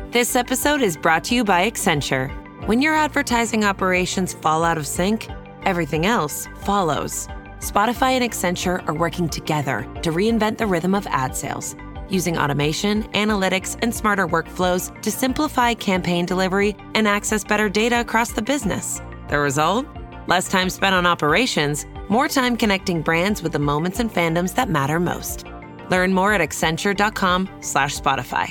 This episode is brought to you by Accenture. When your advertising operations fall out of sync, everything else follows. Spotify and Accenture are working together to reinvent the rhythm of ad sales, using automation, analytics, and smarter workflows to simplify campaign delivery and access better data across the business. The result? Less time spent on operations, more time connecting brands with the moments and fandoms that matter most. Learn more at accenture.com/Spotify.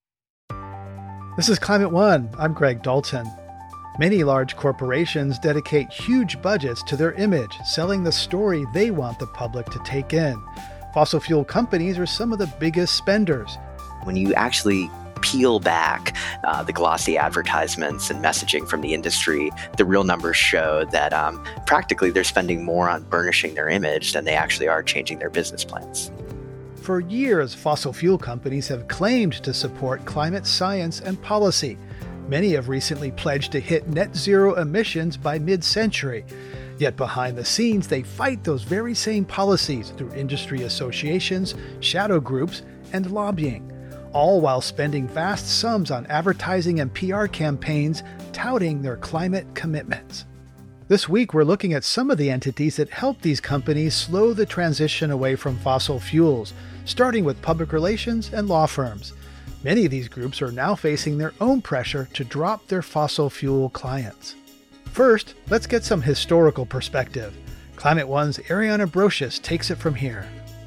This is Climate One. I'm Greg Dalton. Many large corporations dedicate huge budgets to their image, selling the story they want the public to take in. Fossil fuel companies are some of the biggest spenders. When you actually peel back the glossy advertisements and messaging from the industry, the real numbers show that practically they're spending more on burnishing their image than they actually are changing their business plans. For years, fossil fuel companies have claimed to support climate science and policy. Many have recently pledged to hit net zero emissions by mid-century. Yet behind the scenes, they fight those very same policies through industry associations, shadow groups, and lobbying, all while spending vast sums on advertising and PR campaigns touting their climate commitments. This week, we're looking at some of the entities that help these companies slow the transition away from fossil fuels, starting with public relations and law firms. Many of these groups are now facing their own pressure to drop their fossil fuel clients. First, let's get some historical perspective. Climate One's Ariana Brocious takes it from here.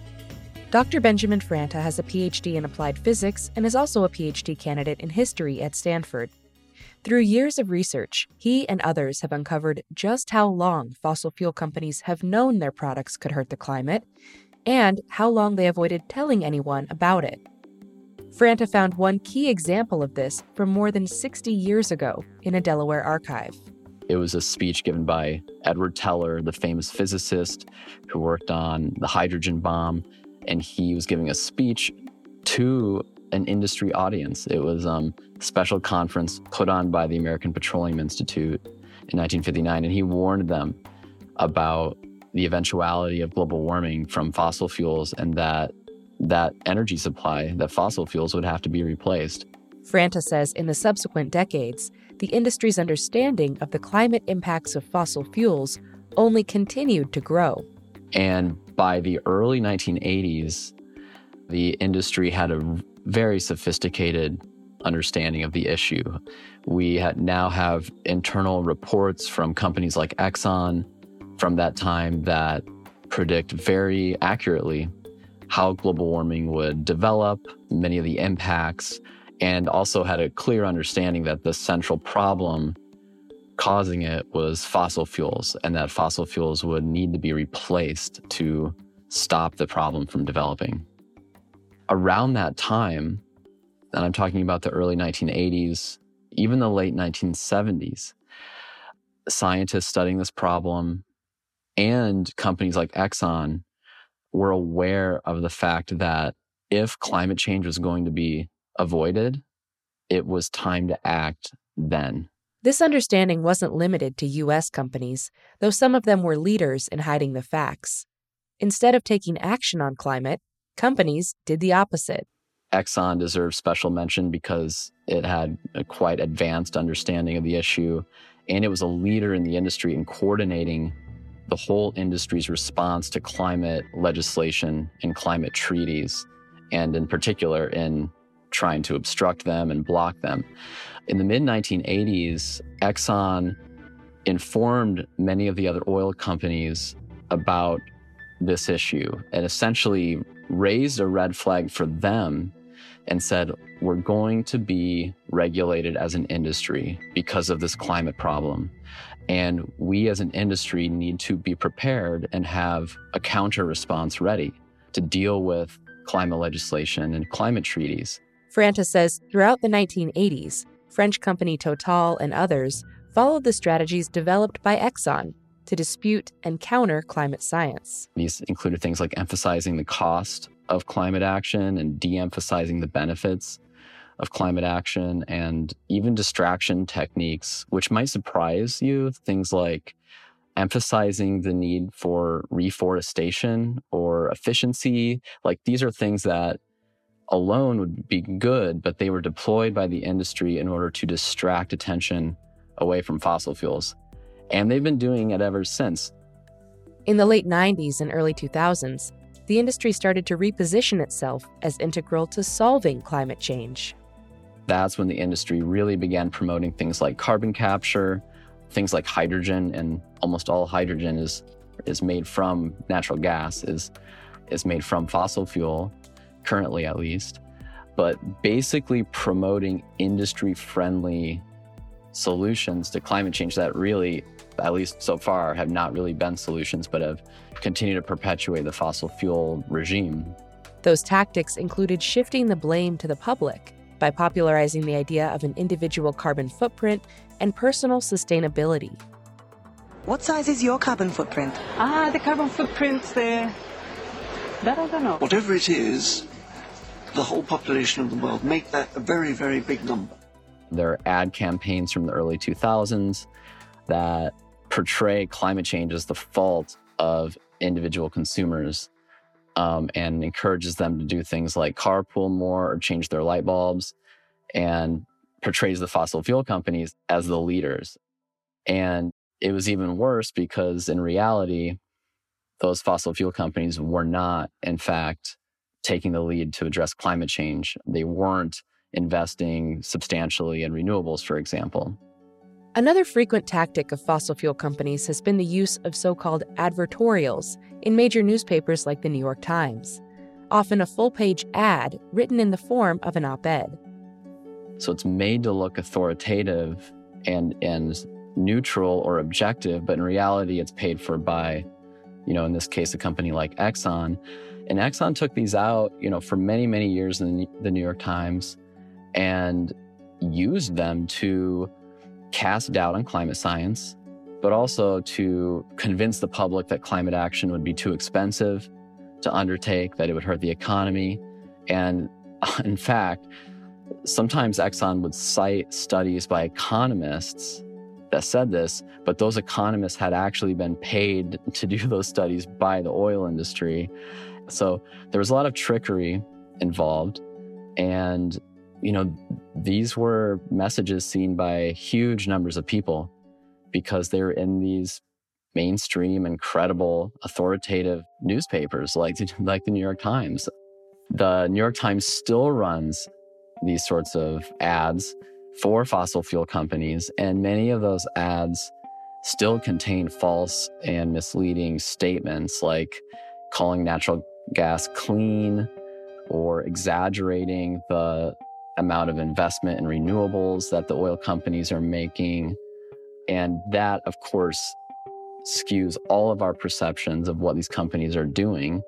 Dr. Benjamin Franta has a PhD in applied physics and is also a PhD candidate in history at Stanford. Through years of research, he and others have uncovered just how long fossil fuel companies have known their products could hurt the climate and how long they avoided telling anyone about it. Franta found one key example of this from more than 60 years ago in a Delaware archive. It was a speech given by Edward Teller, the famous physicist who worked on the hydrogen bomb, and he was giving a speech to an industry audience. It was a special conference put on by the American Petroleum Institute in 1959, and he warned them about the eventuality of global warming from fossil fuels and that energy supply, that fossil fuels would have to be replaced. Franta says in the subsequent decades, the industry's understanding of the climate impacts of fossil fuels only continued to grow. And by the early 1980s, the industry had a very sophisticated understanding of the issue. We now have internal reports from companies like Exxon from that time that predict very accurately how global warming would develop, many of the impacts, and also had a clear understanding that the central problem causing it was fossil fuels, and that fossil fuels would need to be replaced to stop the problem from developing. Around that time, and I'm talking about the early 1980s, even the late 1970s, scientists studying this problem and companies like Exxon were aware of the fact that if climate change was going to be avoided, it was time to act then. This understanding wasn't limited to U.S. companies, though some of them were leaders in hiding the facts. Instead of taking action on climate, companies did the opposite. Exxon deserves special mention because it had a quite advanced understanding of the issue, and it was a leader in the industry in coordinating the whole industry's response to climate legislation and climate treaties, and in particular in trying to obstruct them and block them. In the mid-1980s, Exxon informed many of the other oil companies about this issue and essentially raised a red flag for them and said, we're going to be regulated as an industry because of this climate problem. And we as an industry need to be prepared and have a counter response ready to deal with climate legislation and climate treaties. Franta says throughout the 1980s, French company Total and others followed the strategies developed by Exxon to dispute and counter climate science. These included things like emphasizing the cost of climate action and de-emphasizing the benefits of climate action, and even distraction techniques, which might surprise you. Things like emphasizing the need for reforestation or efficiency. Like, these are things that alone would be good, but they were deployed by the industry in order to distract attention away from fossil fuels. And they've been doing it ever since. In the late 90s and early 2000s, the industry started to reposition itself as integral to solving climate change. That's when the industry really began promoting things like carbon capture, things like hydrogen, and almost all hydrogen is made from natural gas, is made from fossil fuel, currently at least. But basically promoting industry-friendly solutions to climate change that really, at least so far, have not really been solutions, but have continued to perpetuate the fossil fuel regime. Those tactics included shifting the blame to the public by popularizing the idea of an individual carbon footprint and personal sustainability. What size is your carbon footprint? The carbon footprint, that I don't know. Whatever it is, the whole population of the world, make that a very, very big number. There are ad campaigns from the early 2000s that portray climate change as the fault of individual consumers, and encourages them to do things like carpool more or change their light bulbs, and portrays the fossil fuel companies as the leaders. And it was even worse because in reality, those fossil fuel companies were not, in fact, taking the lead to address climate change. They weren't investing substantially in renewables, for example. Another frequent tactic of fossil fuel companies has been the use of so-called advertorials in major newspapers like the New York Times, often a full-page ad written in the form of an op-ed. So it's made to look authoritative and neutral or objective, but in reality, it's paid for by, in this case, a company like Exxon. And Exxon took these out, for many, many years in the New York Times and used them to cast doubt on climate science, but also to convince the public that climate action would be too expensive to undertake, that it would hurt the economy. And in fact, sometimes Exxon would cite studies by economists that said this, but those economists had actually been paid to do those studies by the oil industry. So there was a lot of trickery involved. And, these were messages seen by huge numbers of people because they were in these mainstream and credible, authoritative newspapers like the New York Times. The New York Times still runs these sorts of ads for fossil fuel companies, and many of those ads still contain false and misleading statements like calling natural gas clean or exaggerating the amount of investment in renewables that the oil companies are making. And that, of course, skews all of our perceptions of what these companies are doing.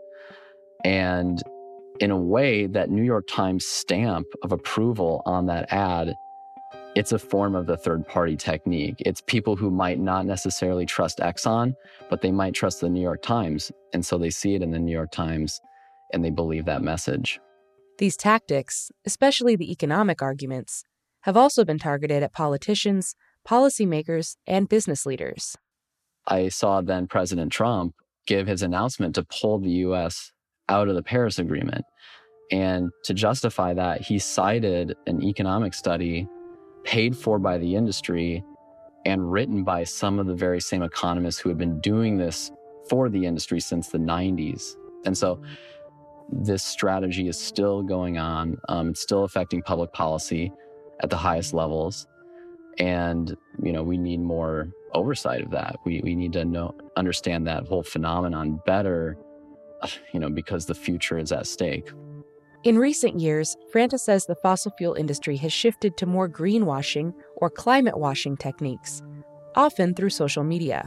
And in a way, that New York Times stamp of approval on that ad, it's a form of the third-party technique. It's people who might not necessarily trust Exxon, but they might trust the New York Times. And so they see it in the New York Times and they believe that message. These tactics, especially the economic arguments, have also been targeted at politicians, policymakers, and business leaders. I saw then President Trump give his announcement to pull the U.S. out of the Paris Agreement. And to justify that, he cited an economic study paid for by the industry and written by some of the very same economists who had been doing this for the industry since the 90s. And so this strategy is still going on. It's still affecting public policy at the highest levels. And, we need more oversight of that. We need to understand that whole phenomenon better, because the future is at stake. In recent years, Franta says the fossil fuel industry has shifted to more greenwashing or climate washing techniques, often through social media.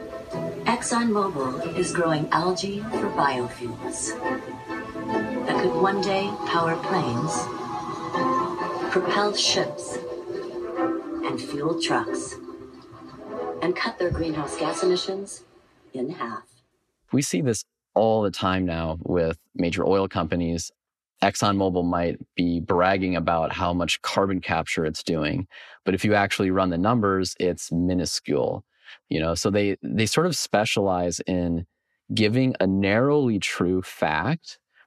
ExxonMobil is growing algae for biofuels that could one day power planes, propel ships, and fuel trucks, and cut their greenhouse gas emissions in half. We see this all the time now with major oil companies. ExxonMobil might be bragging about how much carbon capture it's doing, but if you actually run the numbers, it's minuscule. So they sort of specialize in giving a narrowly true fact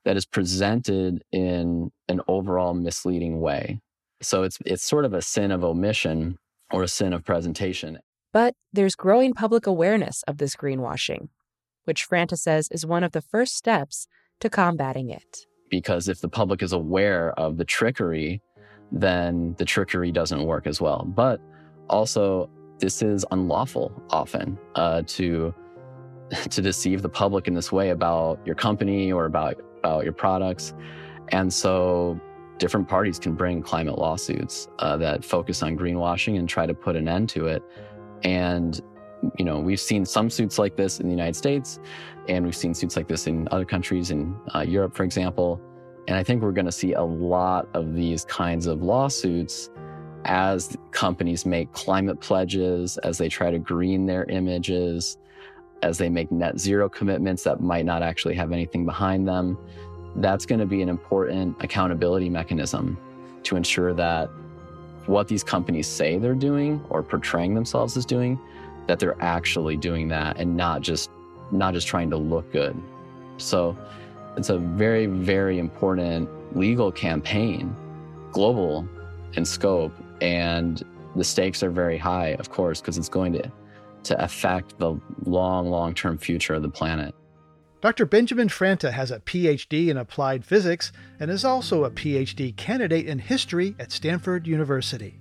that is presented in an overall misleading way. So it's sort of a sin of omission or a sin of presentation. But there's growing public awareness of this greenwashing, which Franta says is one of the first steps to combating it. Because if the public is aware of the trickery, then the trickery doesn't work as well. But also, this is unlawful often to deceive the public in this way about your company or about your products. And so different parties can bring climate lawsuits that focus on greenwashing and try to put an end to it. And, we've seen some suits like this in the United States, and we've seen suits like this in other countries, in Europe, for example. And I think we're going to see a lot of these kinds of lawsuits as companies make climate pledges, as they try to green their images, as they make net zero commitments that might not actually have anything behind them. That's going to be an important accountability mechanism to ensure that what these companies say they're doing or portraying themselves as doing, that they're actually doing that and not just trying to look good. So it's a very, very important legal campaign, global in scope, and the stakes are very high, of course, because it's going to affect the long-term future of the planet. Dr. Benjamin Franta has a PhD in applied physics and is also a PhD candidate in history at Stanford University.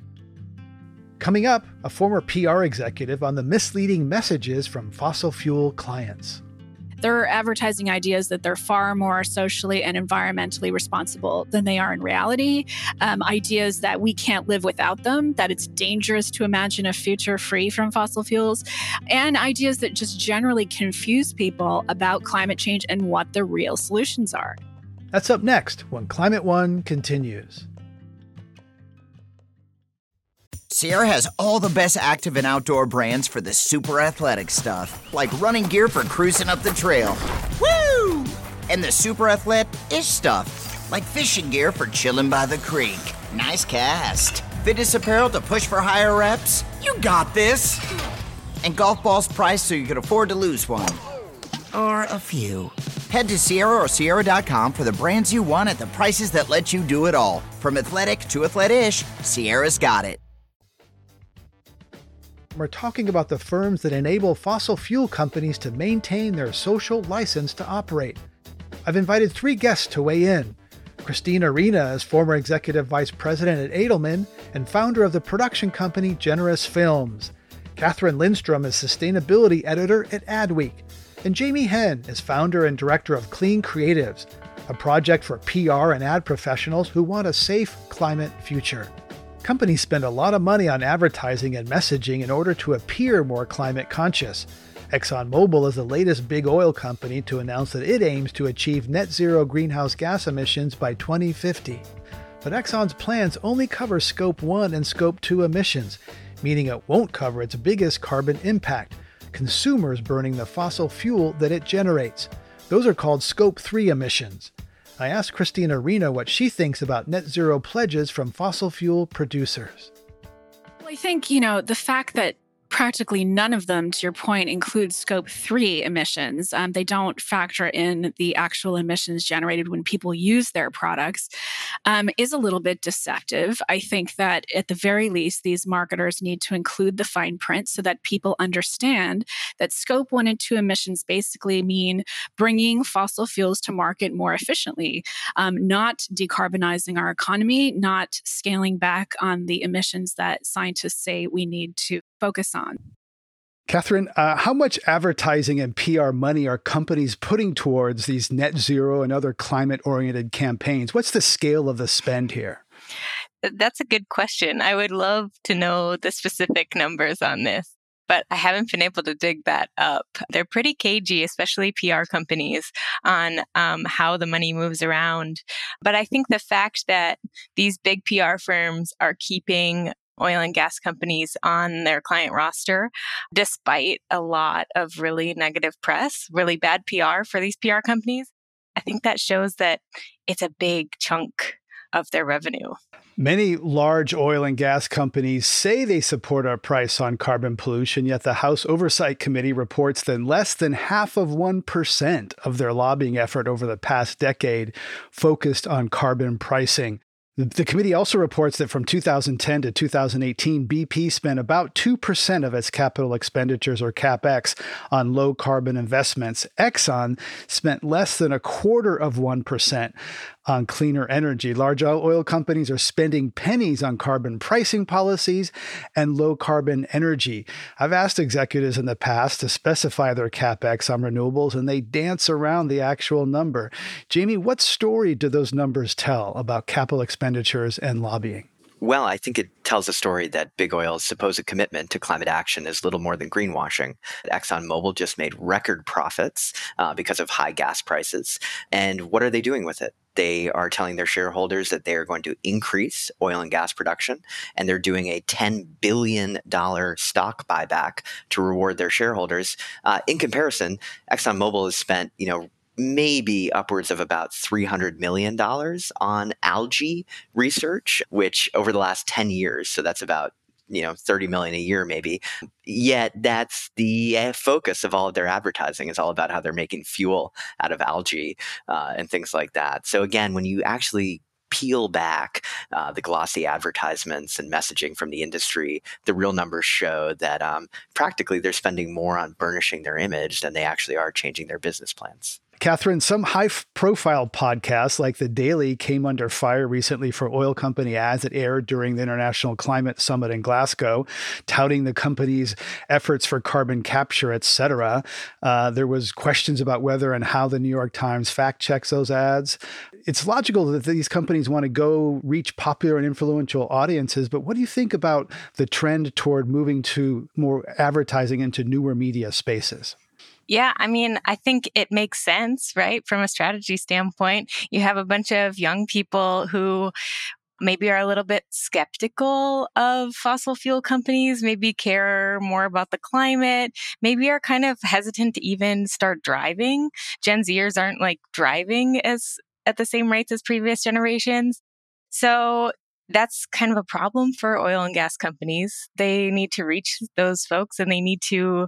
Coming up, a former PR executive on the misleading messages from fossil fuel clients. They're advertising ideas that they're far more socially and environmentally responsible than they are in reality. Ideas that we can't live without them, that it's dangerous to imagine a future free from fossil fuels, and ideas that just generally confuse people about climate change and what the real solutions are. That's up next when Climate One continues. Sierra has all the best active and outdoor brands for the super athletic stuff, like running gear for cruising up the trail. Woo! And the super athlete-ish stuff, like fishing gear for chilling by the creek. Nice cast. Fitness apparel to push for higher reps. You got this. And golf balls priced so you can afford to lose one. Or a few. Head to Sierra or Sierra.com for the brands you want at the prices that let you do it all. From athletic to athlete-ish, Sierra's got it. We're talking about the firms that enable fossil fuel companies to maintain their social license to operate. I've invited 3 guests to weigh in. Christine Arena is former executive vice president at Edelman and founder of the production company Generous Films. Catherine Lindstrom is sustainability editor at Adweek. And Jamie Henn is founder and director of Clean Creatives, a project for PR and ad professionals who want a safe climate future. Companies spend a lot of money on advertising and messaging in order to appear more climate conscious. ExxonMobil is the latest big oil company to announce that it aims to achieve net zero greenhouse gas emissions by 2050. But Exxon's plans only cover Scope 1 and Scope 2 emissions, meaning it won't cover its biggest carbon impact, consumers burning the fossil fuel that it generates. Those are called Scope 3 emissions. I asked Christine Arena what she thinks about net zero pledges from fossil fuel producers. Well, I think, the fact that practically none of them, to your point, include Scope 3 emissions. They don't factor in the actual emissions generated when people use their products, is a little bit deceptive. I think that at the very least, these marketers need to include the fine print so that people understand that Scope 1 and 2 emissions basically mean bringing fossil fuels to market more efficiently, not decarbonizing our economy, not scaling back on the emissions that scientists say we need to focus on. Catherine, how much advertising and PR money are companies putting towards these net zero and other climate-oriented campaigns? What's the scale of the spend here? That's a good question. I would love to know the specific numbers on this, but I haven't been able to dig that up. They're pretty cagey, especially PR companies, on how the money moves around. But I think the fact that these big PR firms are keeping oil and gas companies on their client roster, despite a lot of really negative press, really bad PR for these PR companies, I think that shows that it's a big chunk of their revenue. Many large oil and gas companies say they support our price on carbon pollution, yet the House Oversight Committee reports that less than 0.5% of their lobbying effort over the past decade focused on carbon pricing. The committee also reports that from 2010 to 2018, BP spent about 2% of its capital expenditures, or CapEx, on low carbon investments. Exxon spent less than 0.25% on cleaner energy. Large oil companies are spending pennies on carbon pricing policies and low carbon energy. I've asked executives in the past to specify their CapEx on renewables, and they dance around the actual number. Jamie, what story do those numbers tell about capital expenditures and lobbying? Well, I think it tells a story that big oil's supposed commitment to climate action is little more than greenwashing. ExxonMobil just made record profits because of high gas prices. And what are they doing with it? They are telling their shareholders that they are going to increase oil and gas production, and they're doing a $10 billion stock buyback to reward their shareholders. In comparison, ExxonMobil has spent, maybe upwards of about $300 million on algae research, which over the last 10 years, so that's about 30 million a year maybe. Yet that's the focus of all of their advertising, is all about how they're making fuel out of algae and things like that. So again, when you actually peel back the glossy advertisements and messaging from the industry, the real numbers show that practically they're spending more on burnishing their image than they actually are changing their business plans. Catherine, some high-profile podcasts like The Daily came under fire recently for oil company ads that aired during the International Climate Summit in Glasgow, touting the company's efforts for carbon capture, etc. There was questions about whether and how the New York Times fact-checks those ads. It's logical that these companies want to go reach popular and influential audiences, but what do you think about the trend toward moving to more advertising into newer media spaces? Yeah, I think it makes sense, right? From a strategy standpoint, you have a bunch of young people who maybe are a little bit skeptical of fossil fuel companies, maybe care more about the climate, maybe are kind of hesitant to even start driving. Gen Zers aren't driving at the same rates as previous generations. So that's kind of a problem for oil and gas companies. They need to reach those folks, and they need to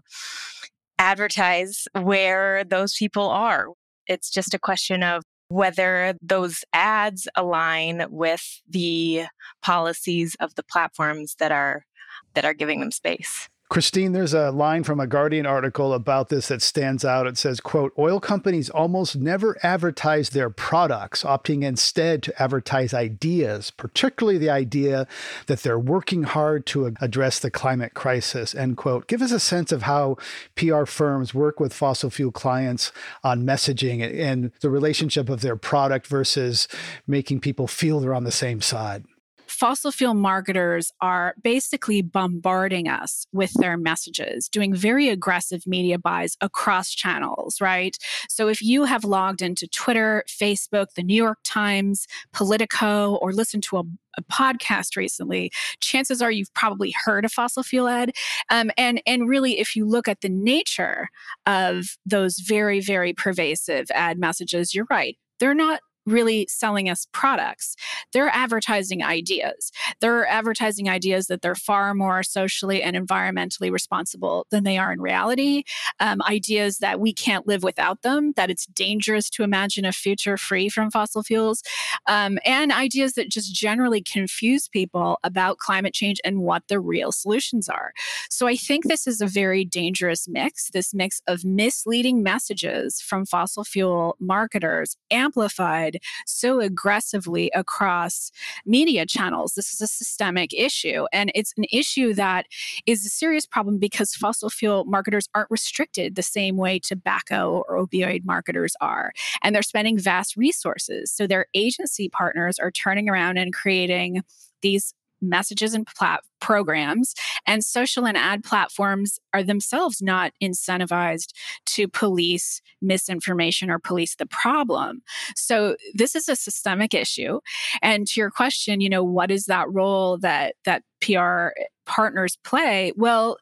advertise where those people are. It's just a question of whether those ads align with the policies of the platforms that are giving them space. Christine, there's a line from a Guardian article about this that stands out. It says, quote, oil companies almost never advertise their products, opting instead to advertise ideas, particularly the idea that they're working hard to address the climate crisis, end quote. Give us a sense of how PR firms work with fossil fuel clients on messaging and the relationship of their product versus making people feel they're on the same side. Fossil fuel marketers are basically bombarding us with their messages, doing very aggressive media buys across channels, right? So if you have logged into Twitter, Facebook, the New York Times, Politico, or listened to a podcast recently, chances are you've probably heard a fossil fuel ad. And really, if you look at the nature of those very, very pervasive ad messages, you're right. They're not really selling us products. They're advertising ideas. They're advertising ideas that they're far more socially and environmentally responsible than they are in reality. Ideas that we can't live without them, that it's dangerous to imagine a future free from fossil fuels, and ideas that just generally confuse people about climate change and what the real solutions are. So I think this is a very dangerous mix, this mix of misleading messages from fossil fuel marketers amplified so aggressively across media channels. This is a systemic issue, and it's an issue that is a serious problem because fossil fuel marketers aren't restricted the same way tobacco or opioid marketers are, and they're spending vast resources. So their agency partners are turning around and creating these messages and programs, and social and ad platforms are themselves not incentivized to police misinformation or police the problem. So this is a systemic issue. And to your question, what is that role that PR partners play? Well,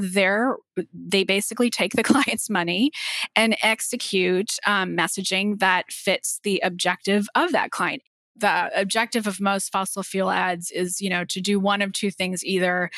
they basically take the client's money and execute messaging that fits the objective of that client. The objective of most fossil fuel ads is, to do one of two things. Either,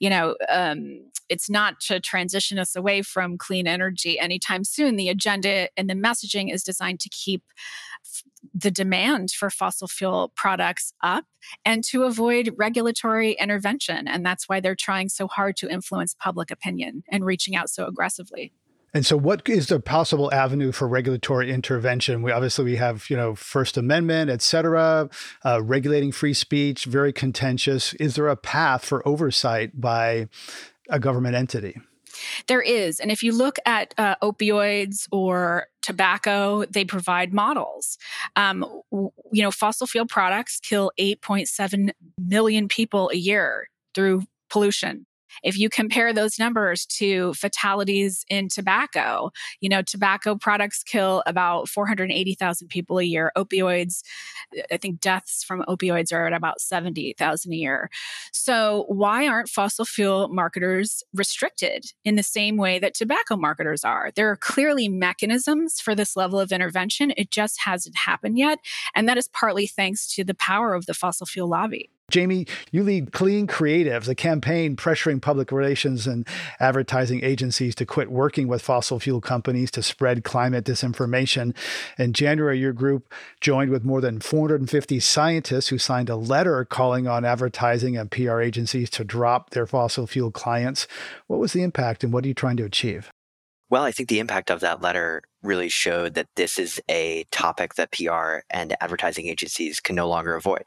it's not to transition us away from clean energy anytime soon. The agenda and the messaging is designed to keep the demand for fossil fuel products up and to avoid regulatory intervention. And that's why they're trying so hard to influence public opinion and reaching out so aggressively. And so what is the possible avenue for regulatory intervention? We have, First Amendment, et cetera, regulating free speech, very contentious. Is there a path for oversight by a government entity? There is. And if you look at opioids or tobacco, they provide models. Fossil fuel products kill 8.7 million people a year through pollution. If you compare those numbers to fatalities in tobacco, tobacco products kill about 480,000 people a year. Opioids, I think deaths from opioids are at about 70,000 a year. So why aren't fossil fuel marketers restricted in the same way that tobacco marketers are? There are clearly mechanisms for this level of intervention. It just hasn't happened yet. And that is partly thanks to the power of the fossil fuel lobby. Jamie, you lead Clean Creatives, a campaign pressuring public relations and advertising agencies to quit working with fossil fuel companies to spread climate disinformation. In January, your group joined with more than 450 scientists who signed a letter calling on advertising and PR agencies to drop their fossil fuel clients. What was the impact and what are you trying to achieve? Well, I think the impact of that letter really showed that this is a topic that PR and advertising agencies can no longer avoid.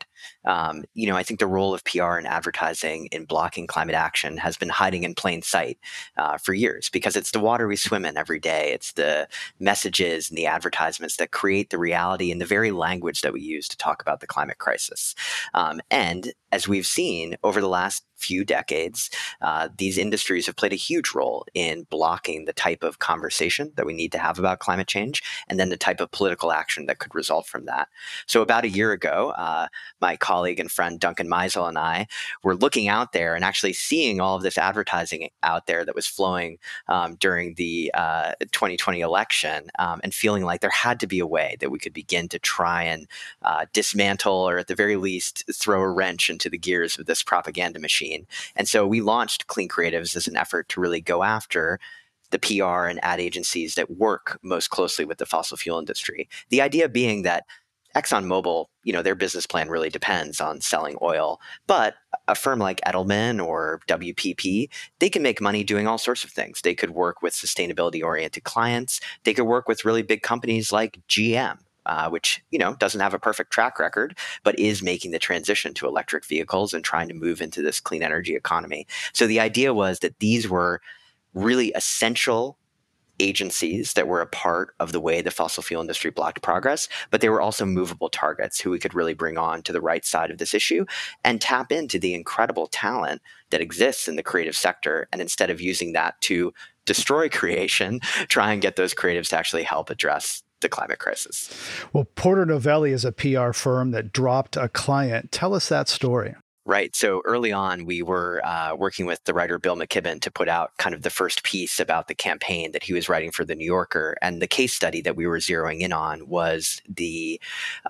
I think the role of PR and advertising in blocking climate action has been hiding in plain sight for years because it's the water we swim in every day. It's the messages and the advertisements that create the reality and the very language that we use to talk about the climate crisis. And as we've seen over the last few decades, these industries have played a huge role in blocking the type of conversation that we need to have about climate change and then the type of political action that could result from that. So about a year ago, my colleague and friend Duncan Meisel and I were looking out there and actually seeing all of this advertising out there that was flowing during the 2020 election and feeling like there had to be a way that we could begin to try and dismantle or at the very least throw a wrench into the gears of this propaganda machine. And so we launched Clean Creatives as an effort to really go after the PR and ad agencies that work most closely with the fossil fuel industry. The idea being that ExxonMobil, their business plan really depends on selling oil. But a firm like Edelman or WPP, they can make money doing all sorts of things. They could work with sustainability-oriented clients. They could work with really big companies like GM. Which, doesn't have a perfect track record, but is making the transition to electric vehicles and trying to move into this clean energy economy. So the idea was that these were really essential agencies that were a part of the way the fossil fuel industry blocked progress, but they were also movable targets who we could really bring on to the right side of this issue and tap into the incredible talent that exists in the creative sector. And instead of using that to destroy creation, try and get those creatives to actually help address the climate crisis. Well, Porter Novelli is a PR firm that dropped a client. Tell us that story. Right. So early on, we were working with the writer Bill McKibben to put out kind of the first piece about the campaign that he was writing for The New Yorker. And the case study that we were zeroing in on was the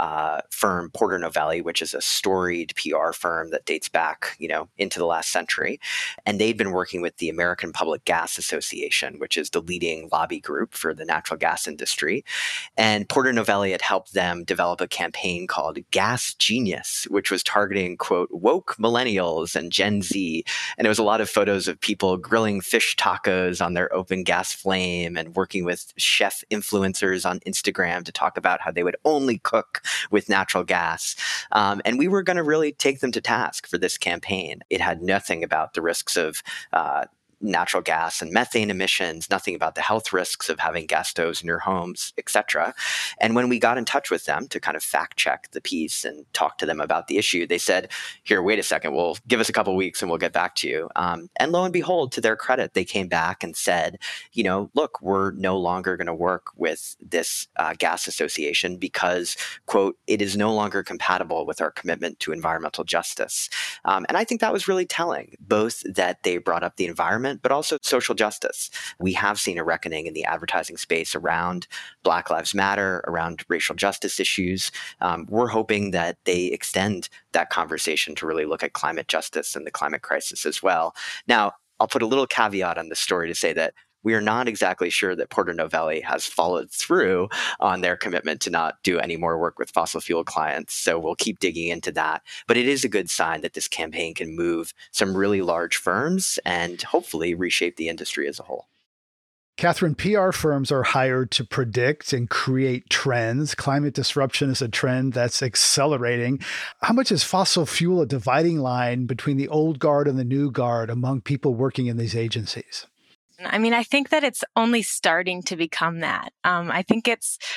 firm Porter Novelli, which is a storied PR firm that dates back, into the last century. And they'd been working with the American Public Gas Association, which is the leading lobby group for the natural gas industry. And Porter Novelli had helped them develop a campaign called Gas Genius, which was targeting, quote, woke millennials and Gen Z. And it was a lot of photos of people grilling fish tacos on their open gas flame and working with chef influencers on Instagram to talk about how they would only cook with natural gas. And we were going to really take them to task for this campaign. It had nothing about the risks of natural gas and methane emissions, nothing about the health risks of having gas stoves in your homes, etc. And when we got in touch with them to kind of fact check the piece and talk to them about the issue, they said, here, wait a second, we'll give us a couple of weeks and we'll get back to you. And lo and behold, to their credit, they came back and said, look, we're no longer going to work with this gas association because, quote, it is no longer compatible with our commitment to environmental justice. And I think that was really telling, both that they brought up the environment environment, but also social justice. We have seen a reckoning in the advertising space around Black Lives Matter, around racial justice issues. We're hoping that they extend that conversation to really look at climate justice and the climate crisis as well. Now, I'll put a little caveat on this story to say that we are not exactly sure that Porter Novelli has followed through on their commitment to not do any more work with fossil fuel clients. So we'll keep digging into that. But it is a good sign that this campaign can move some really large firms and hopefully reshape the industry as a whole. Catherine, PR firms are hired to predict and create trends. Climate disruption is a trend that's accelerating. How much is fossil fuel a dividing line between the old guard and the new guard among people working in these agencies? I mean, I think that it's only starting to become that. I think,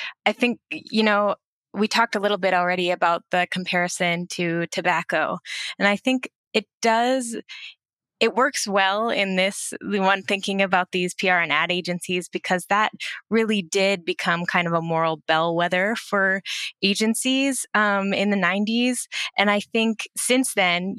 we talked a little bit already about the comparison to tobacco. And I think it works well in the one thinking about these PR and ad agencies, because that really did become kind of a moral bellwether for agencies in the 90s. And I think since then,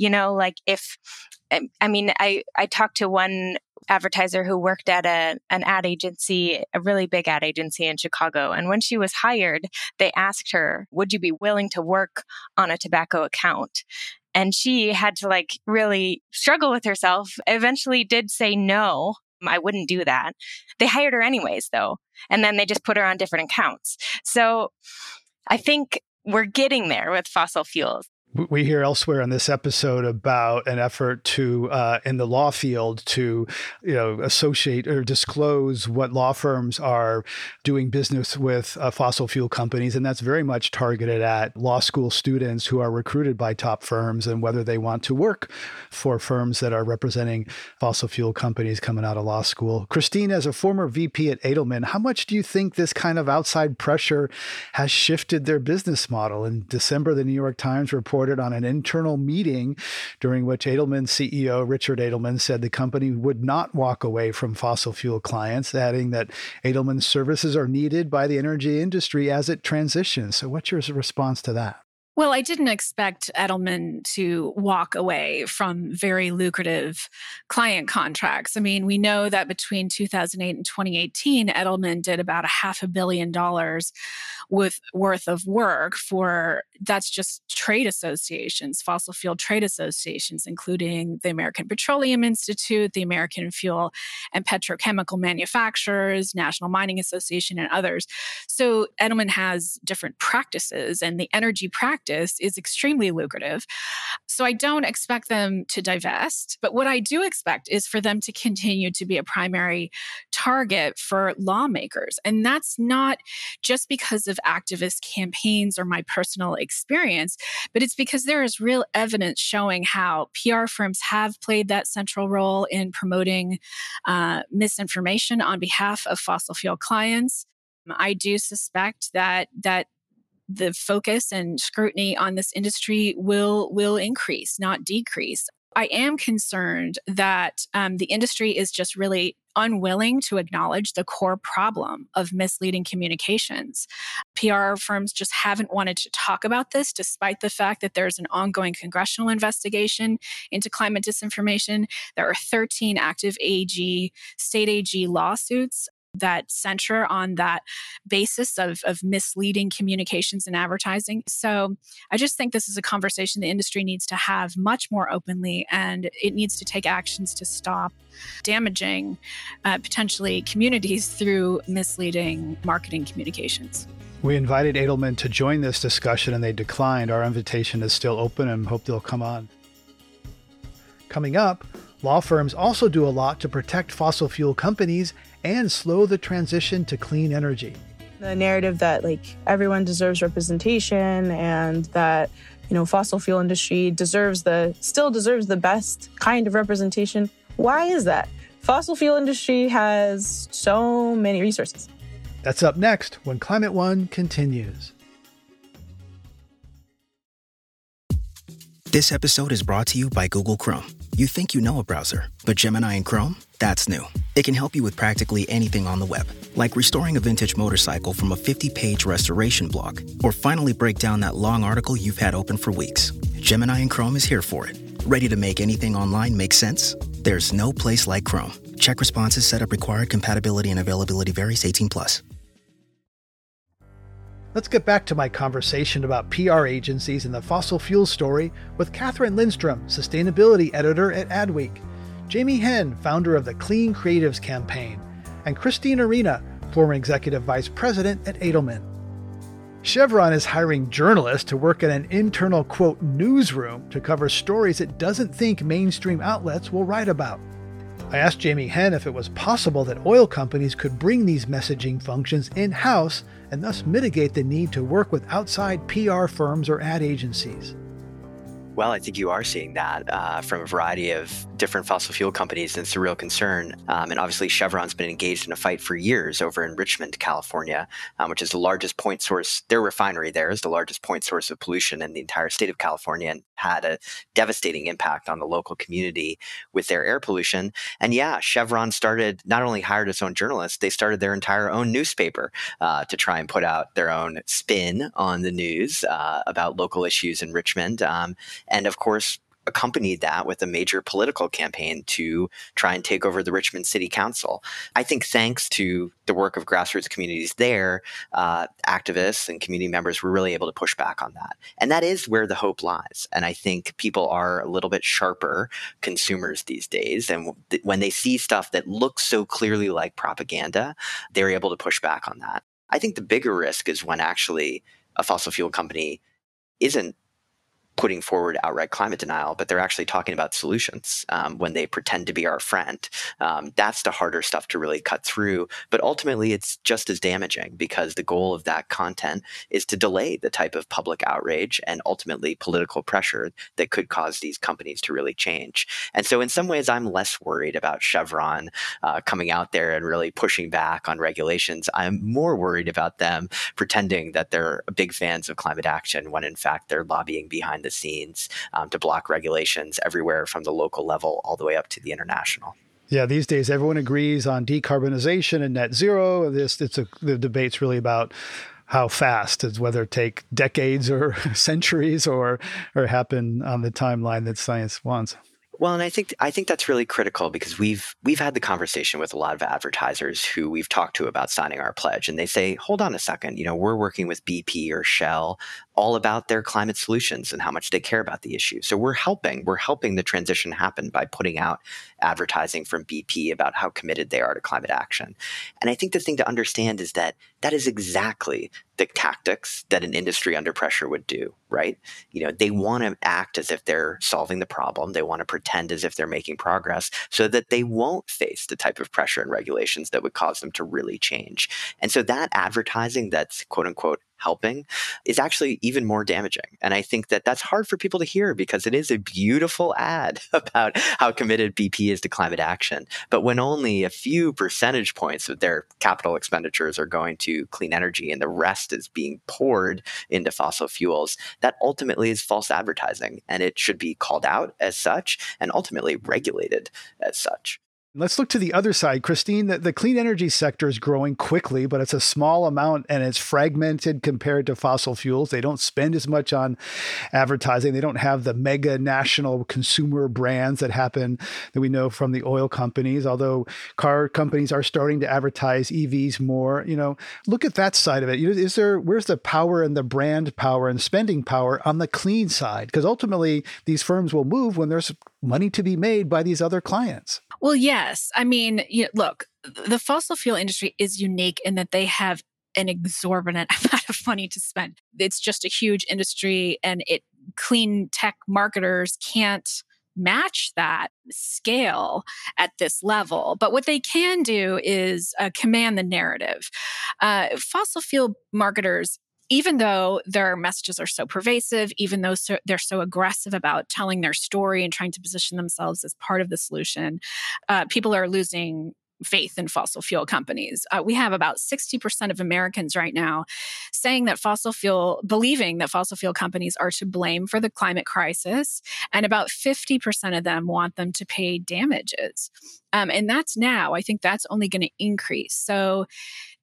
I talked to one advertiser who worked at an ad agency, a really big ad agency in Chicago. And when she was hired, they asked her, would you be willing to work on a tobacco account? And she had to really struggle with herself, eventually did say, no, I wouldn't do that. They hired her anyways, though. And then they just put her on different accounts. So I think we're getting there with fossil fuels. We hear elsewhere in this episode about an effort to, in the law field, to, associate or disclose what law firms are doing business with fossil fuel companies. And that's very much targeted at law school students who are recruited by top firms and whether they want to work for firms that are representing fossil fuel companies coming out of law school. Christine, as a former VP at Edelman, how much do you think this kind of outside pressure has shifted their business model? In December, the New York Times reported on an internal meeting during which Edelman CEO Richard Edelman said the company would not walk away from fossil fuel clients, adding that Edelman's services are needed by the energy industry as it transitions. So what's your response to that? Well, I didn't expect Edelman to walk away from very lucrative client contracts. I mean, we know that between 2008 and 2018, Edelman did about $500 million worth of work for, that's just trade associations, fossil fuel trade associations, including the American Petroleum Institute, the American Fuel and Petrochemical Manufacturers, National Mining Association, and others. So Edelman has different practices, and the energy practice is extremely lucrative. So I don't expect them to divest, but what I do expect is for them to continue to be a primary target for lawmakers. And that's not just because of activist campaigns or my personal experience, but it's because there is real evidence showing how PR firms have played that central role in promoting misinformation on behalf of fossil fuel clients. I do suspect that the focus and scrutiny on this industry will increase, not decrease. I am concerned that the industry is just really unwilling to acknowledge the core problem of misleading communications. PR firms just haven't wanted to talk about this, despite the fact that there's an ongoing congressional investigation into climate disinformation. There are 13 active state AG lawsuits that center on that basis of misleading communications and advertising. So I just think this is a conversation the industry needs to have much more openly, and it needs to take actions to stop damaging potentially communities through misleading marketing communications. We invited Edelman to join this discussion and they declined. Our invitation is still open and hope they'll come on. Coming up, law firms also do a lot to protect fossil fuel companies and slow the transition to clean energy. The narrative that everyone deserves representation and that fossil fuel industry still deserves the best kind of representation. Why is that? Fossil fuel industry has so many resources. That's up next when Climate One continues. This episode is brought to you by Google Chrome. You think you know a browser, but Gemini and Chrome? That's new. It can help you with practically anything on the web, like restoring a vintage motorcycle from a 50-page restoration blog, or finally break down that long article you've had open for weeks. Gemini and Chrome is here for it. Ready to make anything online make sense? There's no place like Chrome. Check responses, setup required, compatibility and availability varies, 18+. Let's get back to my conversation about PR agencies and the fossil fuel story with Catherine Lindstrom, Sustainability Editor at Adweek, Jamie Henn, founder of the Clean Creatives Campaign, and Christine Arena, former Executive Vice President at Edelman. Chevron is hiring journalists to work in an internal, quote, newsroom to cover stories it doesn't think mainstream outlets will write about. I asked Jamie Henn if it was possible that oil companies could bring these messaging functions in-house and thus mitigate the need to work with outside PR firms or ad agencies. Well, I think you are seeing that from a variety of different fossil fuel companies, and it's a real concern. And obviously, Chevron's been engaged in a fight for years over in Richmond, California, which is the largest point source. Their refinery there is the largest point source of pollution in the entire state of California, and had a devastating impact on the local community with their air pollution. And yeah, Chevron not only hired its own journalists, they started their entire own newspaper to try and put out their own spin on the news about local issues in Richmond. And of course, accompanied that with a major political campaign to try and take over the Richmond City Council. I think thanks to the work of grassroots communities there, activists and community members were really able to push back on that. And that is where the hope lies. And I think people are a little bit sharper consumers these days. And when they see stuff that looks so clearly like propaganda, they're able to push back on that. I think the bigger risk is when actually a fossil fuel company isn't putting forward outright climate denial, but they're actually talking about solutions when they pretend to be our friend. That's the harder stuff to really cut through. But ultimately, it's just as damaging because the goal of that content is to delay the type of public outrage and ultimately political pressure that could cause these companies to really change. And so in some ways, I'm less worried about Chevron coming out there and really pushing back on regulations. I'm more worried about them pretending that they're big fans of climate action when in fact they're lobbying behind the scenes to block regulations everywhere from the local level all the way up to the international. Yeah, these days everyone agrees on decarbonization and net zero. The debate's really about how fast, is whether it take decades or centuries or happen on the timeline that science wants. Well, and I think that's really critical because we've had the conversation with a lot of advertisers who we've talked to about signing our pledge, and they say, hold on a second, we're working with BP or Shell all about their climate solutions and how much they care about the issue. So we're helping the transition happen by putting out advertising from BP about how committed they are to climate action. And I think the thing to understand is that is exactly the tactics that an industry under pressure would do, right? They want to act as if they're solving the problem. They want to pretend as if they're making progress so that they won't face the type of pressure and regulations that would cause them to really change. And so that advertising that's quote unquote helping is actually even more damaging. And I think that that's hard for people to hear because it is a beautiful ad about how committed BP is to climate action. But when only a few percentage points of their capital expenditures are going to clean energy and the rest is being poured into fossil fuels, that ultimately is false advertising. And it should be called out as such and ultimately regulated as such. Let's look to the other side, Christine. The clean energy sector is growing quickly, but it's a small amount and it's fragmented compared to fossil fuels. They don't spend as much on advertising. They don't have the mega national consumer brands that we know from the oil companies, although car companies are starting to advertise EVs more. Look at that side of it. Where's the power and the brand power and spending power on the clean side? Because ultimately, these firms will move when there's money to be made by these other clients. Well, yes. I mean, look, the fossil fuel industry is unique in that they have an exorbitant amount of money to spend. It's just a huge industry, and clean tech marketers can't match that scale at this level. But what they can do is command the narrative. Fossil fuel marketers, even though their messages are so pervasive, even though they're so aggressive about telling their story and trying to position themselves as part of the solution, people are losing faith in fossil fuel companies. We have about 60% of Americans right now believing that fossil fuel companies are to blame for the climate crisis, and about 50% of them want them to pay damages. And that's now. I think that's only going to increase. So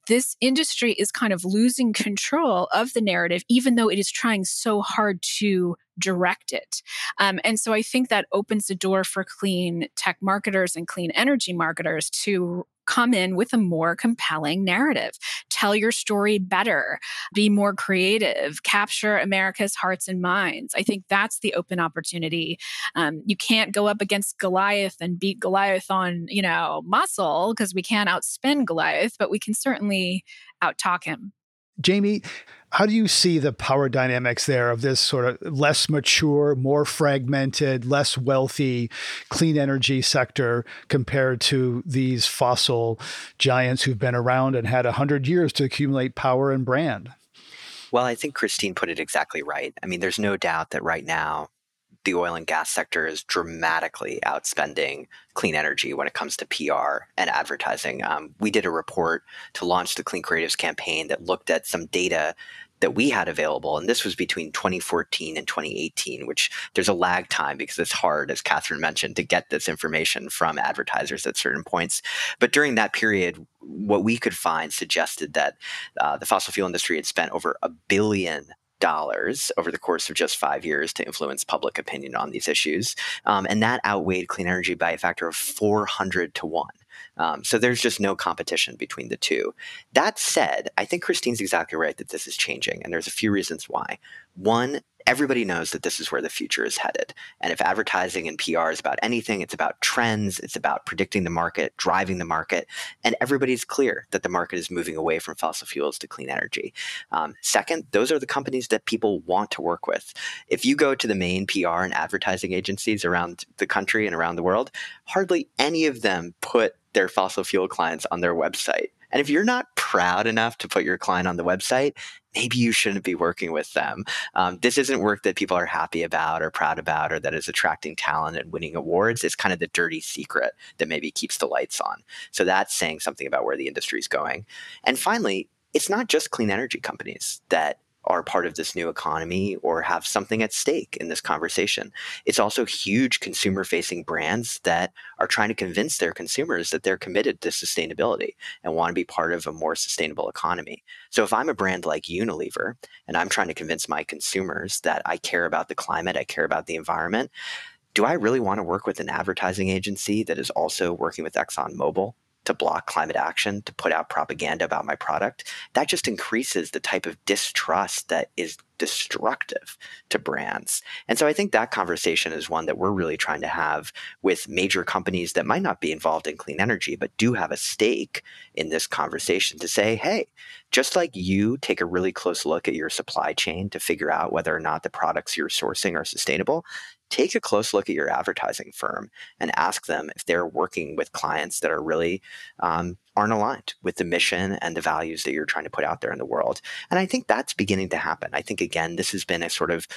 this industry is kind of losing control of the narrative, even though it is trying so hard to direct it. And so I think that opens the door for clean tech marketers and clean energy marketers to come in with a more compelling narrative. Tell your story better, be more creative, capture America's hearts and minds. I think that's the open opportunity. You can't go up against Goliath and beat Goliath on, muscle, because we can't outspin Goliath, but we can certainly outtalk him. Jamie, how do you see the power dynamics there of this sort of less mature, more fragmented, less wealthy clean energy sector compared to these fossil giants who've been around and had 100 years to accumulate power and brand? Well, I think Christine put it exactly right. I mean, there's no doubt that right now, the oil and gas sector is dramatically outspending clean energy when it comes to PR and advertising. We did a report to launch the Clean Creatives campaign that looked at some data that we had available, and this was between 2014 and 2018, which there's a lag time because it's hard, as Catherine mentioned, to get this information from advertisers at certain points. But during that period, what we could find suggested that the fossil fuel industry had spent over $1 billion over the course of just 5 years to influence public opinion on these issues. And that outweighed clean energy by a factor of 400 to 1. So there's just no competition between the two. That said, I think Christine's exactly right that this is changing, and there's a few reasons why. One, everybody knows that this is where the future is headed. And if advertising and PR is about anything, it's about trends, it's about predicting the market, driving the market, and everybody's clear that the market is moving away from fossil fuels to clean energy. Second, those are the companies that people want to work with. If you go to the main PR and advertising agencies around the country and around the world, hardly any of them put their fossil fuel clients on their website. And if you're not proud enough to put your client on the website, maybe you shouldn't be working with them. This isn't work that people are happy about or proud about or that is attracting talent and winning awards. It's kind of the dirty secret that maybe keeps the lights on. So that's saying something about where the industry is going. And finally, it's not just clean energy companies that are part of this new economy or have something at stake in this conversation. It's also huge consumer-facing brands that are trying to convince their consumers that they're committed to sustainability and want to be part of a more sustainable economy. So if I'm a brand like Unilever and I'm trying to convince my consumers that I care about the climate, I care about the environment, do I really want to work with an advertising agency that is also working with ExxonMobil to block climate action, to put out propaganda about my product? That just increases the type of distrust that is destructive to brands. And so I think that conversation is one that we're really trying to have with major companies that might not be involved in clean energy, but do have a stake in this conversation to say, hey, just like you take a really close look at your supply chain to figure out whether or not the products you're sourcing are sustainable, take a close look at your advertising firm and ask them if they're working with clients that are really aren't aligned with the mission and the values that you're trying to put out there in the world. And I think that's beginning to happen. I think, again, this has been a sort of,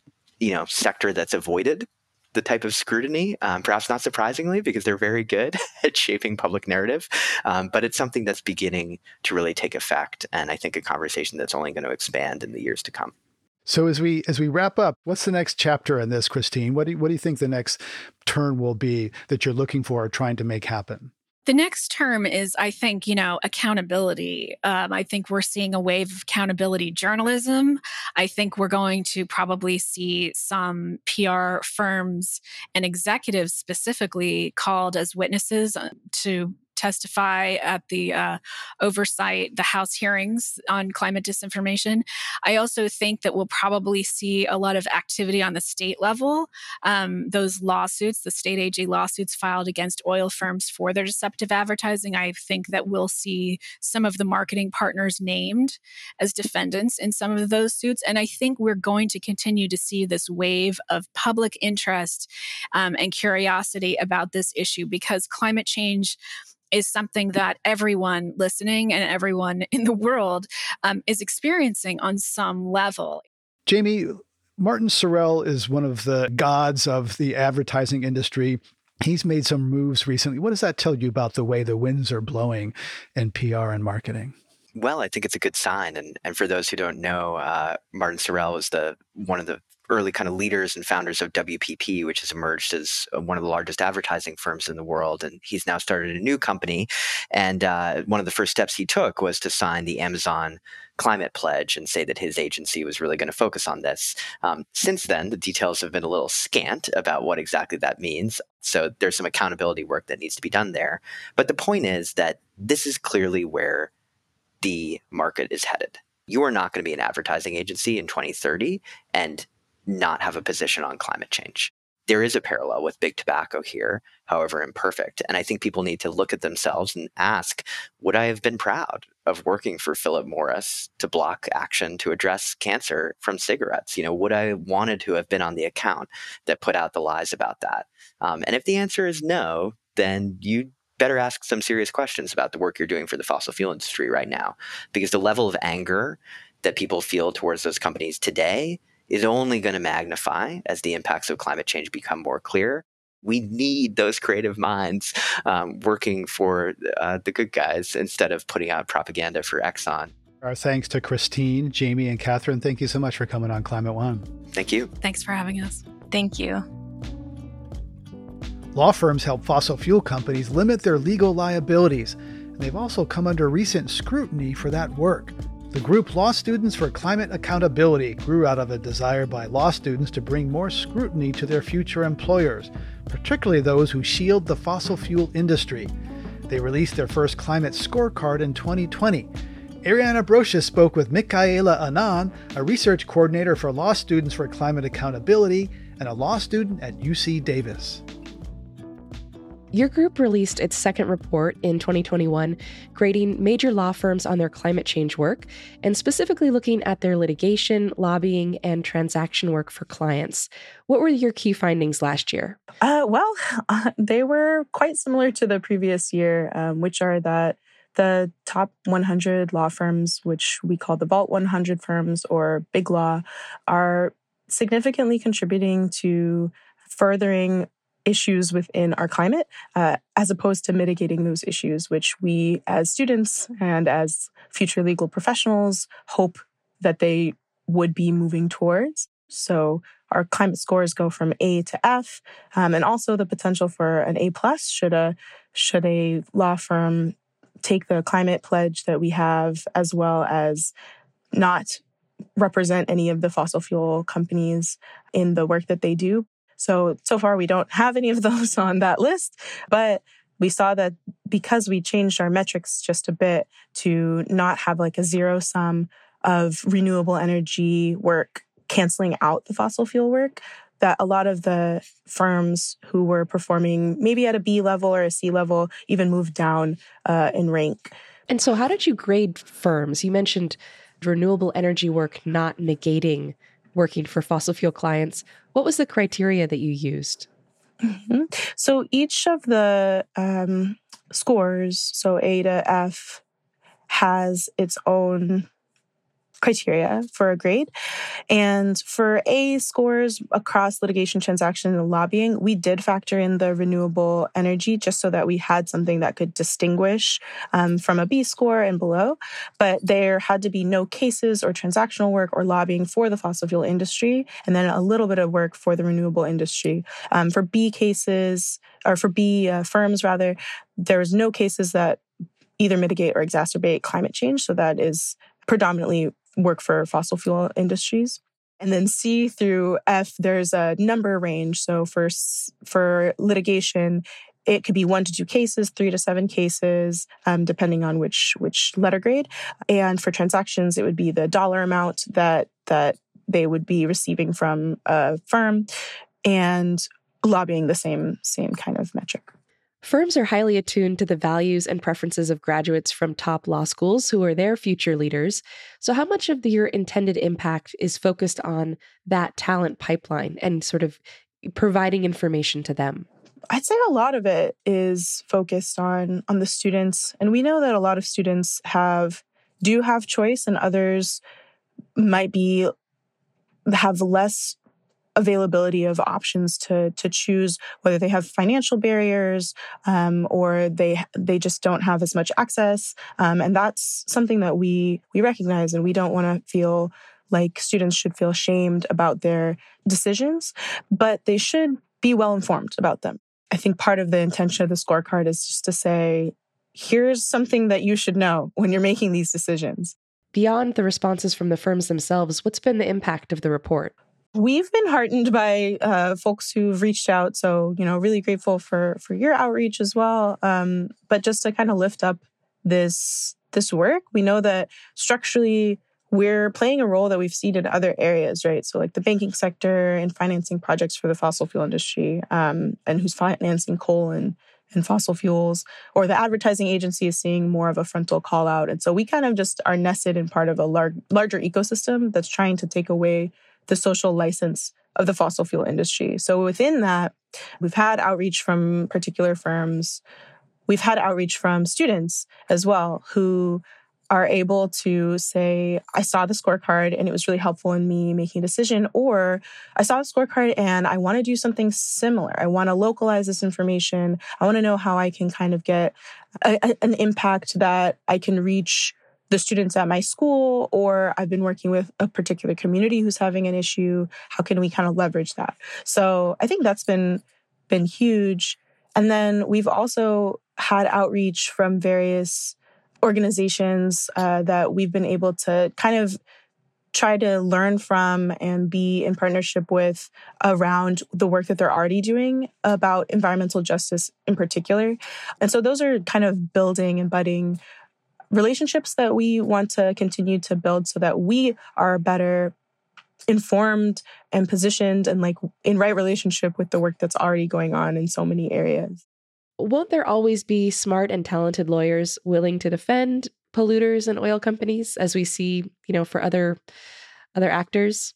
sector that's avoided the type of scrutiny, perhaps not surprisingly, because they're very good at shaping public narrative. But it's something that's beginning to really take effect. And I think a conversation that's only going to expand in the years to come. So as we wrap up, what's the next chapter in this, Christine? What do you think the next turn will be that you're looking for or trying to make happen? The next term is, I think, accountability. I think we're seeing a wave of accountability journalism. I think we're going to probably see some PR firms and executives specifically called as witnesses to testify at the oversight, the House hearings on climate disinformation. I also think that we'll probably see a lot of activity on the state level. Those lawsuits, the state AG lawsuits filed against oil firms for their deceptive advertising, I think that we'll see some of the marketing partners named as defendants in some of those suits. And I think we're going to continue to see this wave of public interest and curiosity about this issue, because climate change is something that everyone listening and everyone in the world is experiencing on some level. Jamie, Martin Sorrell is one of the gods of the advertising industry. He's made some moves recently. What does that tell you about the way the winds are blowing in PR and marketing? Well, I think it's a good sign. And for those who don't know, Martin Sorrell was one of the early kind of leaders and founders of WPP, which has emerged as one of the largest advertising firms in the world. And he's now started a new company. And one of the first steps he took was to sign the Amazon Climate Pledge and say that his agency was really going to focus on this. Since then, the details have been a little scant about what exactly that means. So there's some accountability work that needs to be done there. But the point is that this is clearly where the market is headed. You are not going to be an advertising agency in 2030 and not have a position on climate change. There is a parallel with big tobacco here, however imperfect. And I think people need to look at themselves and ask, would I have been proud of working for Philip Morris to block action to address cancer from cigarettes? Would I wanted to have been on the account that put out the lies about that? And if the answer is no, then you better ask some serious questions about the work you're doing for the fossil fuel industry right now, because the level of anger that people feel towards those companies today is only going to magnify as the impacts of climate change become more clear. We need those creative minds working for the good guys instead of putting out propaganda for Exxon. Our thanks to Christine, Jamie, and Catherine. Thank you so much for coming on Climate One. Thank you. Thanks for having us. Thank you. Law firms help fossil fuel companies limit their legal liabilities, and they've also come under recent scrutiny for that work. The group Law Students for Climate Accountability grew out of a desire by law students to bring more scrutiny to their future employers, particularly those who shield the fossil fuel industry. They released their first climate scorecard in 2020. Ariana Brocious spoke with Michaela Anand, a research coordinator for Law Students for Climate Accountability and a law student at UC Davis. Your group released its second report in 2021, grading major law firms on their climate change work, and specifically looking at their litigation, lobbying, and transaction work for clients. What were your key findings last year? They were quite similar to the previous year, which are that the top 100 law firms, which we call the Vault 100 firms or Big Law, are significantly contributing to furthering issues within our climate, as opposed to mitigating those issues, which we as students and as future legal professionals hope that they would be moving towards. So our climate scores go from A to F, and also the potential for an A+ should a law firm take the climate pledge that we have, as well as not represent any of the fossil fuel companies in the work that they do. So far, we don't have any of those on that list, but we saw that because we changed our metrics just a bit to not have like a zero sum of renewable energy work canceling out the fossil fuel work, that a lot of the firms who were performing maybe at a B level or a C level even moved down in rank. And so how did you grade firms? You mentioned renewable energy work not negating working for fossil fuel clients. What was the criteria that you used? Mm-hmm. So each of the scores, so A to F, has its own criteria for a grade. And for A scores across litigation, transaction, and lobbying, we did factor in the renewable energy just so that we had something that could distinguish from a B score and below. But there had to be no cases or transactional work or lobbying for the fossil fuel industry, and then a little bit of work for the renewable industry. For B cases, or for B firms rather, there was no cases that either mitigate or exacerbate climate change. So that is predominantly work for fossil fuel industries. And then C through F, there's a number range. So for litigation, it could be 1 to 2 cases, 3 to 7 cases, depending on which letter grade. And for transactions, it would be the dollar amount that they would be receiving from a firm, and lobbying the same kind of metric. Firms are highly attuned to the values and preferences of graduates from top law schools who are their future leaders. So how much of your intended impact is focused on that talent pipeline and sort of providing information to them? I'd say a lot of it is focused on the students. And we know that a lot of students do have choice, and others might have less availability of options to choose, whether they have financial barriers or they just don't have as much access. And that's something that we recognize, and we don't want to feel like students should feel shamed about their decisions, but they should be well informed about them. I think part of the intention of the scorecard is just to say, here's something that you should know when you're making these decisions. Beyond the responses from the firms themselves, what's been the impact of the report? We've been heartened by folks who've reached out. So, really grateful for your outreach as well. But just to kind of lift up this work, we know that structurally we're playing a role that we've seen in other areas, right? So like the banking sector and financing projects for the fossil fuel industry, and who's financing coal and fossil fuels, or the advertising agency is seeing more of a frontal call out. And so we kind of just are nested in part of a larger ecosystem that's trying to take away the social license of the fossil fuel industry. So within that, we've had outreach from particular firms. We've had outreach from students as well who are able to say, I saw the scorecard and it was really helpful in me making a decision, or I saw the scorecard and I want to do something similar. I want to localize this information. I want to know how I can kind of get an impact that I can reach the students at my school, or I've been working with a particular community who's having an issue. How can we kind of leverage that? So I think that's been huge. And then we've also had outreach from various organizations that we've been able to kind of try to learn from and be in partnership with around the work that they're already doing about environmental justice in particular. And so those are kind of building and budding relationships that we want to continue to build so that we are better informed and positioned and like in right relationship with the work that's already going on in so many areas. Won't there always be smart and talented lawyers willing to defend polluters and oil companies, as we see, for other actors?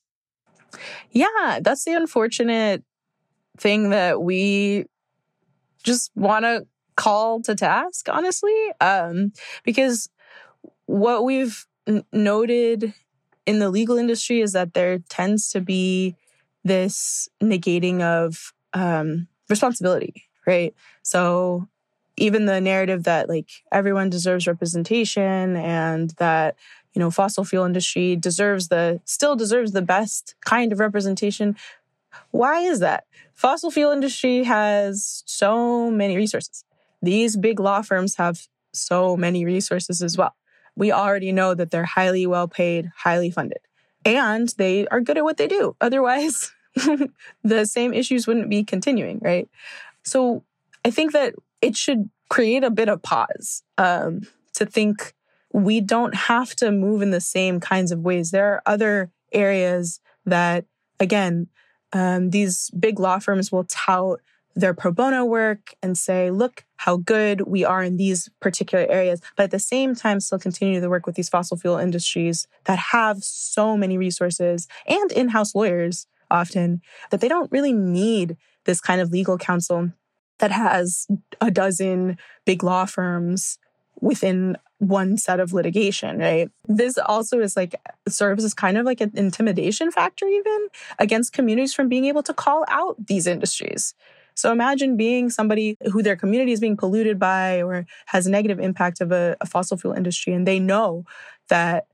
Yeah, that's the unfortunate thing that we just want to call to task, honestly, because what we've noted in the legal industry is that there tends to be this negating of responsibility, right? So even the narrative that like everyone deserves representation and that, fossil fuel industry still deserves the best kind of representation. Why is that? Fossil fuel industry has so many resources. These big law firms have so many resources as well. We already know that they're highly well paid, highly funded, and they are good at what they do. Otherwise, the same issues wouldn't be continuing, right? So I think that it should create a bit of pause to think we don't have to move in the same kinds of ways. There are other areas that, again, these big law firms will tout their pro bono work and say, look how good we are in these particular areas, but at the same time still continue to work with these fossil fuel industries that have so many resources and in-house lawyers often that they don't really need this kind of legal counsel that has a dozen big law firms within one set of litigation, right? This also is serves as kind of like an intimidation factor even against communities from being able to call out these industries. So imagine being somebody who their community is being polluted by or has a negative impact of a fossil fuel industry, and they know that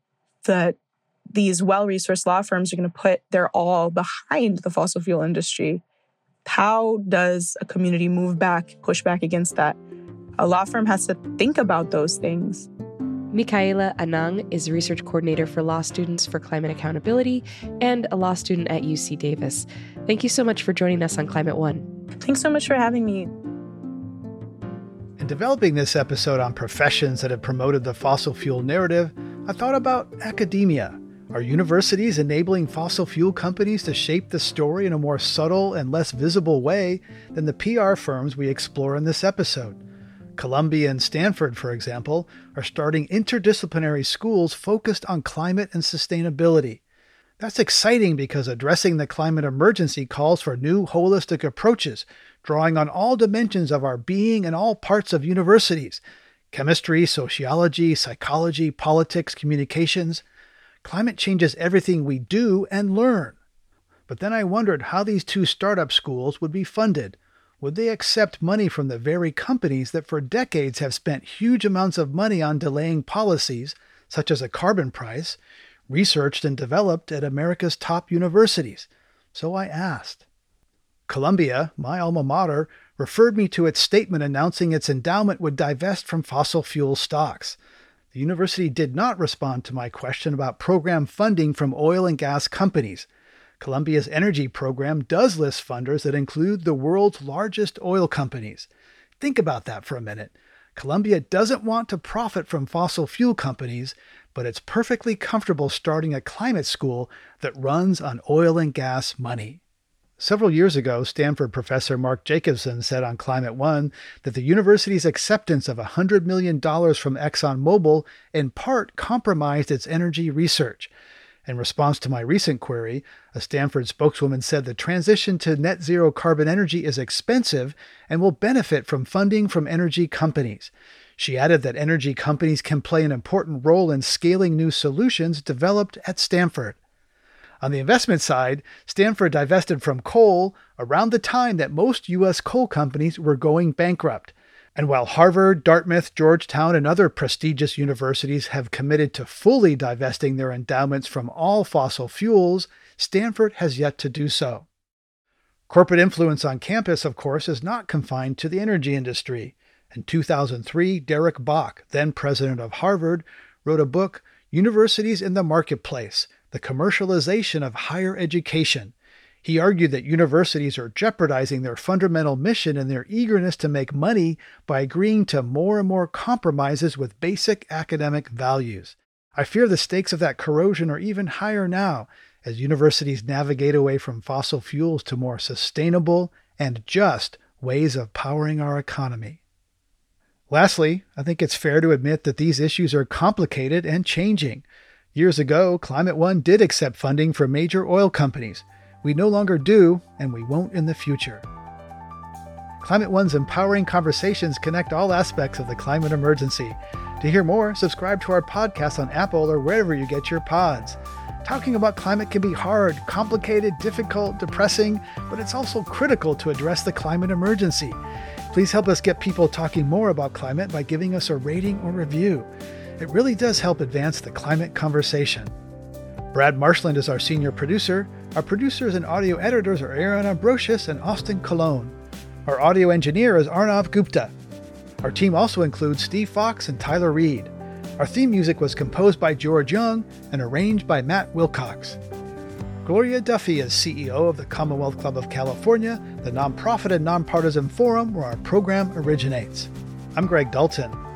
these well-resourced law firms are going to put their all behind the fossil fuel industry. How does a community push back against that? A law firm has to think about those things. Michaela Anang is research coordinator for law students for climate accountability and a law student at UC Davis. Thank you so much for joining us on Climate One. Thanks so much for having me. In developing this episode on professions that have promoted the fossil fuel narrative, I thought about academia. Are universities enabling fossil fuel companies to shape the story in a more subtle and less visible way than the PR firms we explore in this episode? Columbia and Stanford, for example, are starting interdisciplinary schools focused on climate and sustainability. That's exciting because addressing the climate emergency calls for new holistic approaches, drawing on all dimensions of our being in all parts of universities: chemistry, sociology, psychology, politics, communications. Climate changes everything we do and learn. But then I wondered how these two startup schools would be funded. Would they accept money from the very companies that for decades have spent huge amounts of money on delaying policies, such as a carbon price, researched and developed at America's top universities. So I asked. Columbia, my alma mater, referred me to its statement announcing its endowment would divest from fossil fuel stocks. The university did not respond to my question about program funding from oil and gas companies. Columbia's energy program does list funders that include the world's largest oil companies. Think about that for a minute. Columbia doesn't want to profit from fossil fuel companies, but it's perfectly comfortable starting a climate school that runs on oil and gas money. Several years ago, Stanford professor Mark Jacobson said on Climate One that the university's acceptance of $100 million from ExxonMobil in part compromised its energy research. In response to my recent query, a Stanford spokeswoman said the transition to net zero carbon energy is expensive and will benefit from funding from energy companies. She added that energy companies can play an important role in scaling new solutions developed at Stanford. On the investment side, Stanford divested from coal around the time that most U.S. coal companies were going bankrupt. And while Harvard, Dartmouth, Georgetown, and other prestigious universities have committed to fully divesting their endowments from all fossil fuels, Stanford has yet to do so. Corporate influence on campus, of course, is not confined to the energy industry. In 2003, Derek Bach, then president of Harvard, wrote a book, Universities in the Marketplace: The Commercialization of Higher Education. He argued that universities are jeopardizing their fundamental mission in their eagerness to make money by agreeing to more and more compromises with basic academic values. I fear the stakes of that corrosion are even higher now, as universities navigate away from fossil fuels to more sustainable and just ways of powering our economy. Lastly, I think it's fair to admit that these issues are complicated and changing. Years ago, Climate One did accept funding from major oil companies. We no longer do, and we won't in the future. Climate One's empowering conversations connect all aspects of the climate emergency. To hear more, subscribe to our podcast on Apple or wherever you get your pods. Talking about climate can be hard, complicated, difficult, depressing, but it's also critical to address the climate emergency. Please help us get people talking more about climate by giving us a rating or review. It really does help advance the climate conversation. Brad Marshland is our senior producer. Our producers and audio editors are Aaron Ambrosius and Austin Colon. Our audio engineer is Arnav Gupta. Our team also includes Steve Fox and Tyler Reed. Our theme music was composed by George Young and arranged by Matt Wilcox. Gloria Duffy is CEO of the Commonwealth Club of California, the nonprofit and nonpartisan forum where our program originates. I'm Greg Dalton.